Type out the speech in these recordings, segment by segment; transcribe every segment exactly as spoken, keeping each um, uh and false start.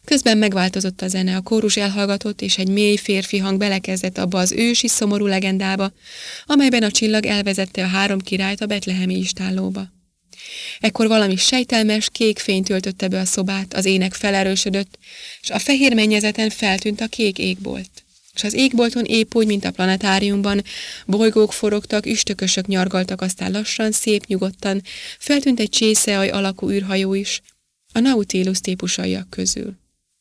Közben megváltozott a zene, a kórus elhallgatott, és egy mély férfi hang belekezdett abba az ősi, szomorú legendába, amelyben a csillag elvezette a három királyt a betlehemi istállóba. Ekkor valami sejtelmes, kék fény töltötte be a szobát, az ének felerősödött, és a fehér mennyezeten feltűnt a kék égbolt. És az égbolton épp úgy, mint a planetáriumban, bolygók forogtak, üstökösök nyargaltak, aztán lassan, szép nyugodtan feltűnt egy csészeaj alakú űrhajó is, a Nautilus típusaiak közül.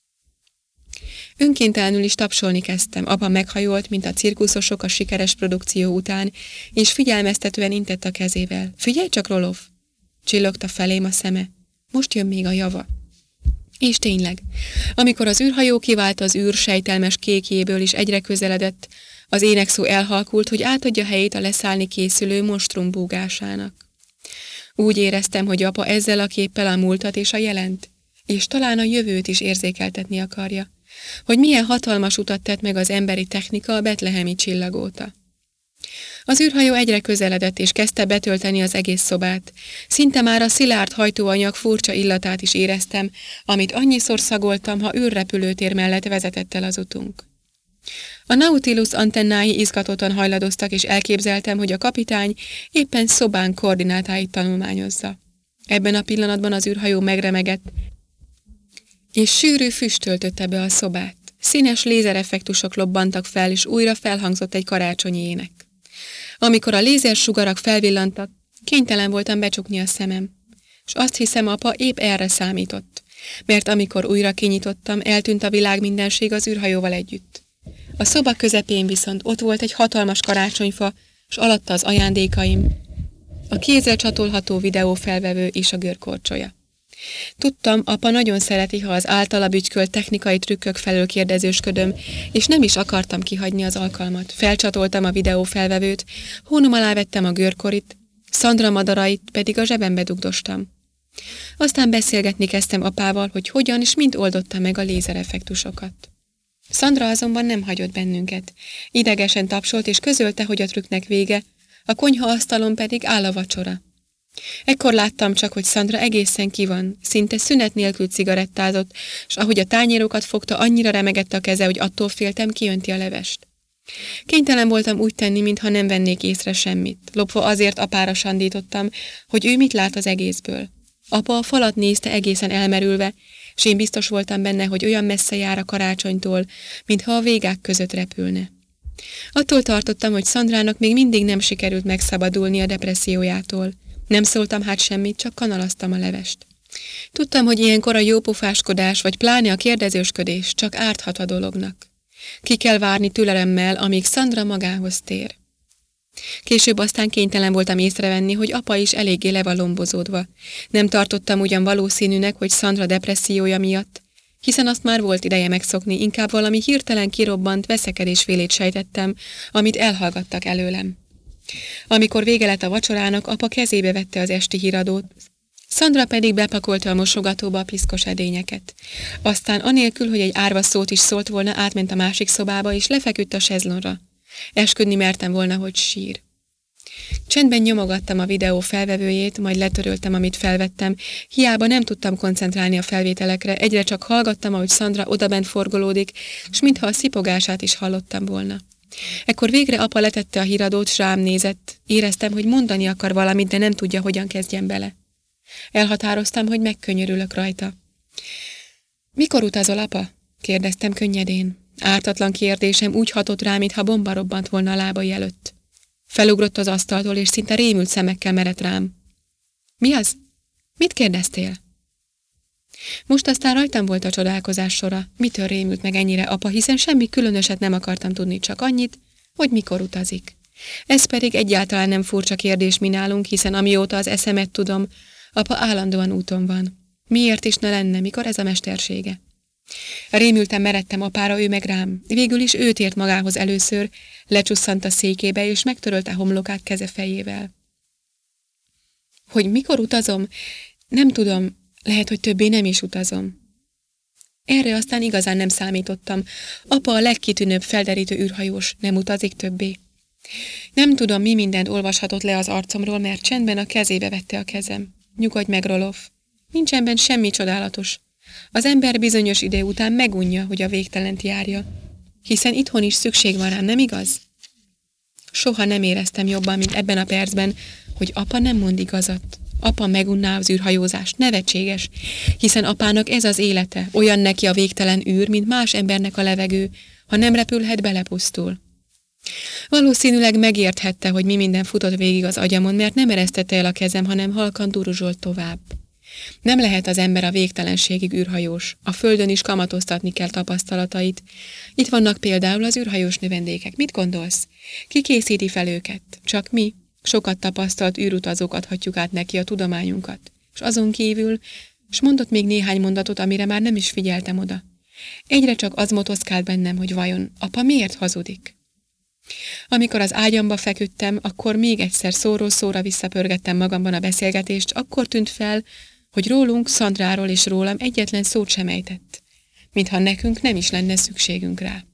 Önkéntelenül is tapsolni kezdtem, apa meghajolt, mint a cirkuszosok a sikeres produkció után, és figyelmeztetően intett a kezével. Figyelj csak, Roloff! Csillogta felém a szeme. Most jön még a java. És tényleg, amikor az űrhajó kivált az űr sejtelmes kékjéből is egyre közeledett, az énekszó elhalkult, hogy átadja helyét a leszállni készülő monstrum búgásának. Úgy éreztem, hogy apa ezzel a képpel a múltat és a jelent, és talán a jövőt is érzékeltetni akarja, hogy milyen hatalmas utat tett meg az emberi technika a betlehemi csillag óta. Az űrhajó egyre közeledett, és kezdte betölteni az egész szobát. Szinte már a szilárd hajtóanyag furcsa illatát is éreztem, amit annyiszor szagoltam, ha űrrepülőtér mellett vezetett el az utunk. A Nautilus antennái izgatottan hajladoztak, és elképzeltem, hogy a kapitány éppen szobán koordinátáit tanulmányozza. Ebben a pillanatban az űrhajó megremegett, és sűrű füst töltötte be a szobát. Színes lézereffektusok lobbantak fel, és újra felhangzott egy karácsonyi ének. Amikor a lézersugarak felvillantak, kénytelen voltam becsukni a szemem, és azt hiszem, apa épp erre számított, mert amikor újra kinyitottam, eltűnt a világ mindenség az űrhajóval együtt. A szoba közepén viszont ott volt egy hatalmas karácsonyfa, s alatta az ajándékaim, a kézre csatolható videófelvevő és a görkorcsolya. Tudtam, apa nagyon szereti, ha az általa bütykölt technikai trükkök felől kérdezősködöm, és nem is akartam kihagyni az alkalmat. Felcsatoltam a videófelvevőt, hónom alá vettem a görkorit, Szandra madarait pedig a zsebembe dugdostam. Aztán beszélgetni kezdtem apával, hogy hogyan és mint oldotta meg a lézereffektusokat. Szandra azonban nem hagyott bennünket. Idegesen tapsolt és közölte, hogy a trükknek vége, a konyhaasztalon pedig áll a vacsora. Ekkor láttam csak, hogy Szandra egészen ki van, szinte szünet nélkül cigarettázott, s ahogy a tányérokat fogta, annyira remegett a keze, hogy attól féltem, kijönti a levest. Kénytelen voltam úgy tenni, mintha nem vennék észre semmit. Lopva azért apára sandítottam, hogy ő mit lát az egészből. Apa a falat nézte egészen elmerülve, s én biztos voltam benne, hogy olyan messze jár a karácsonytól, mintha a végák között repülne. Attól tartottam, hogy Szandrának még mindig nem sikerült megszabadulni a depressziójától. Nem szóltam hát semmit, csak kanalaztam a levest. Tudtam, hogy ilyenkor a jópofáskodás, vagy pláne a kérdezősködés csak árthat a dolognak. Ki kell várni türelemmel, amíg Szandra magához tér. Később aztán kénytelen voltam észrevenni, hogy apa is eléggé le van lombozódva. Nem tartottam ugyan valószínűnek, hogy Szandra depressziója miatt, hiszen azt már volt ideje megszokni, inkább valami hirtelen kirobbant veszekedésfélét sejtettem, amit elhallgattak előlem. Amikor vége lett a vacsorának, apa kezébe vette az esti híradót, Szandra pedig bepakolta a mosogatóba a piszkos edényeket. Aztán anélkül, hogy egy árva szót is szólt volna, átment a másik szobába, és lefeküdt a sezlonra. Esküdni mertem volna, hogy sír. Csendben nyomogattam a videó felvevőjét, majd letöröltem, amit felvettem. Hiába nem tudtam koncentrálni a felvételekre, egyre csak hallgattam, ahogy Szandra odabent forgolódik, s mintha a szipogását is hallottam volna. Ekkor végre apa letette a híradót, s rám nézett. Éreztem, hogy mondani akar valamit, de nem tudja, hogyan kezdjen bele. Elhatároztam, hogy megkönyörülök rajta. Mikor utazol, apa? Kérdeztem könnyedén. Ártatlan kérdésem úgy hatott rá, mintha bomba robbant volna a lábai előtt. Felugrott az asztaltól, és szinte rémült szemekkel merett rám. Mi az? Mit kérdeztél? Most aztán rajtam volt a csodálkozás sora. Mitől rémült meg ennyire apa, hiszen semmi különöset nem akartam tudni, csak annyit, hogy mikor utazik. Ez pedig egyáltalán nem furcsa kérdés mi nálunk, hiszen amióta az eszemet tudom, apa állandóan úton van. Miért is ne lenne, mikor ez a mestersége? Rémültem, meredtem apára, ő meg rám. Végül is ő tért magához először, lecsusszant a székébe, és megtörölte homlokát keze fejével. Hogy mikor utazom? Nem tudom, lehet, hogy többé nem is utazom. Erre aztán igazán nem számítottam. Apa a legkitűnőbb felderítő űrhajós, nem utazik többé. Nem tudom, mi mindent olvashatott le az arcomról, mert csendben a kezébe vette a kezem. Nyugodj meg, Roloff. Nincs ebben semmi csodálatos. Az ember bizonyos idő után megunja, hogy a végtelent járja. Hiszen itthon is szükség van rám, nem igaz? Soha nem éreztem jobban, mint ebben a percben, hogy apa nem mond igazat. Apa megunná az űrhajózást, nevetséges, hiszen apának ez az élete, olyan neki a végtelen űr, mint más embernek a levegő, ha nem repülhet, belepusztul. Valószínűleg megérthette, hogy mi minden futott végig az agyamon, mert nem eresztette el a kezem, hanem halkan duruzsolt tovább. Nem lehet az ember a végtelenségig űrhajós. A földön is kamatoztatni kell tapasztalatait. Itt vannak például az űrhajós növendékek. Mit gondolsz? Ki készíti fel őket? Csak mi, sokat tapasztalt űrutazók adhatjuk át neki a tudományunkat. És azon kívül, s mondott még néhány mondatot, amire már nem is figyeltem oda. Egyre csak az motoszkált bennem, hogy vajon apa miért hazudik? Amikor az ágyamba feküdtem, akkor még egyszer szóról szóra visszapörgettem magamban a beszélgetést, akkor tűnt fel, hogy rólunk, Szandráról és rólam egyetlen szót sem ejtett, mintha nekünk nem is lenne szükségünk rá.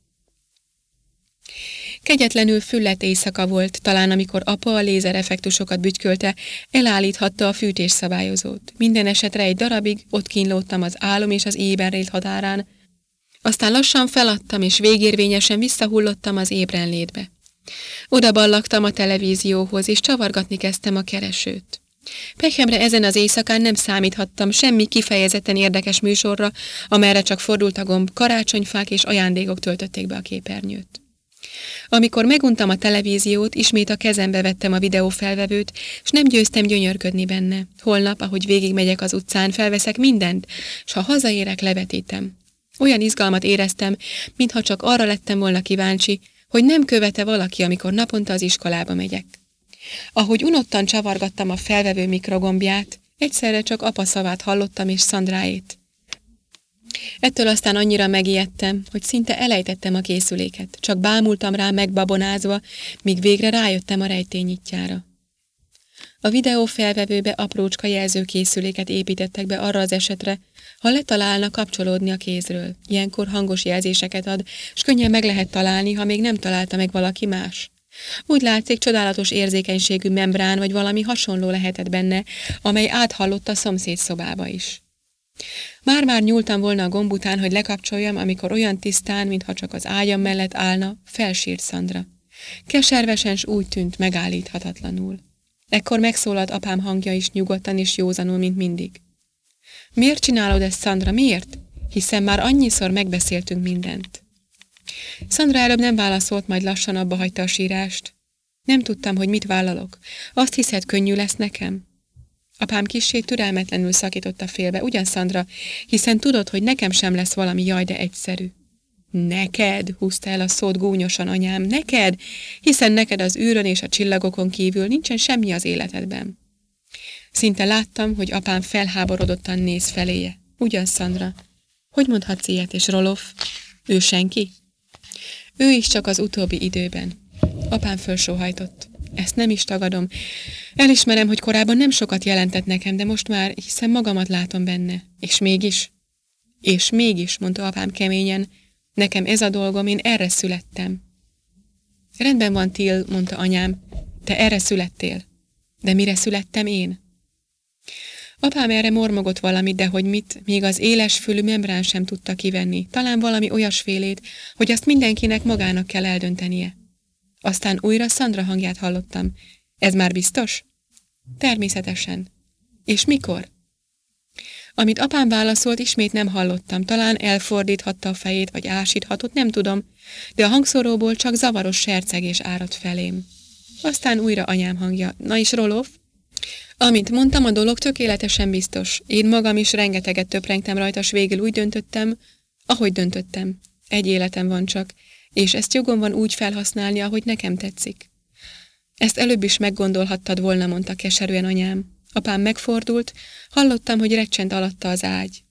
Kegyetlenül füllett éjszaka volt, talán amikor apa a lézereffektusokat bütykölte, elállíthatta a fűtésszabályozót. Minden esetre egy darabig ott kínlódtam az álom és az éberrélt határán, aztán lassan feladtam, és végérvényesen visszahullottam az ébrenlétbe. Oda ballagtam a televízióhoz, és csavargatni kezdtem a keresőt. Pekemre ezen az éjszakán nem számíthattam semmi kifejezetten érdekes műsorra, amerre csak fordult a gomb, karácsonyfák és ajándékok töltötték be a képernyőt. Amikor meguntam a televíziót, ismét a kezembe vettem a videófelvevőt, s nem győztem gyönyörködni benne. Holnap, ahogy végigmegyek az utcán, felveszek mindent, s ha hazaérek, levetítem. Olyan izgalmat éreztem, mintha csak arra lettem volna kíváncsi, hogy nem követe valaki, amikor naponta az iskolába megyek. Ahogy unottan csavargattam a felvevő mikrogombját, egyszerre csak apa szavát hallottam és Szandráét. Ettől aztán annyira megijedtem, hogy szinte elejtettem a készüléket, csak bámultam rá megbabonázva, míg végre rájöttem a rejtényitjára. A videó felvevőbe aprócska jelzőkészüléket építettek be arra az esetre, ha letalálna kapcsolódni a kézről. Ilyenkor hangos jelzéseket ad, s könnyen meg lehet találni, ha még nem találta meg valaki más. Úgy látszik, csodálatos érzékenységű membrán vagy valami hasonló lehetett benne, amely áthallott a szomszéd szobába is. Már-már nyúltam volna a gomb után, hogy lekapcsoljam, amikor olyan tisztán, mintha csak az ágyam mellett állna, felsírt Szandra. Keservesen s úgy tűnt megállíthatatlanul. Ekkor megszólalt apám hangja is nyugodtan és józanul, mint mindig. Miért csinálod ezt, Szandra, miért? Hiszen már annyiszor megbeszéltünk mindent. Szandra előbb nem válaszolt, majd lassan abba hagyta a sírást. Nem tudtam, hogy mit vállalok. Azt hiszed, könnyű lesz nekem? Apám kissé türelmetlenül szakította félbe, ugyan, Szandra, hiszen tudod, hogy nekem sem lesz valami jaj, de egyszerű. Neked, húzta el a szót gúnyosan anyám, neked, hiszen neked az űrön és a csillagokon kívül nincsen semmi az életedben. Szinte láttam, hogy apám felháborodottan néz feléje. Ugyan, Szandra, hogy mondhatsz ilyet, és Rolof? Ő senki? Ő is csak az utóbbi időben. Apám fölsóhajtott. Ezt nem is tagadom. Elismerem, hogy korábban nem sokat jelentett nekem, de most már, hiszen magamat látom benne. És mégis? És mégis, mondta apám keményen, nekem ez a dolgom, én erre születtem. Rendben van, Till, mondta anyám, te erre születtél. De mire születtem én? Apám erre mormogott valamit, de hogy mit, még az éles fülű membrán sem tudta kivenni. Talán valami olyasfélét, hogy azt mindenkinek magának kell eldöntenie. Aztán újra Szandra hangját hallottam. Ez már biztos? Természetesen. És mikor? Amit apám válaszolt, ismét nem hallottam. Talán elfordíthatta a fejét, vagy ásíthatott, nem tudom, de a hangszóróból csak zavaros sercegés áradt felém. Aztán újra anyám hangja. Na és Rolof? Amint mondtam, a dolog tökéletesen biztos. Én magam is rengeteget töprengtem rajta, s végül úgy döntöttem, ahogy döntöttem. Egy életem van csak, és ezt jogom van úgy felhasználni, ahogy nekem tetszik. Ezt előbb is meggondolhattad volna, mondta keserűen anyám. Apám megfordult, hallottam, hogy recsent alatta az ágy.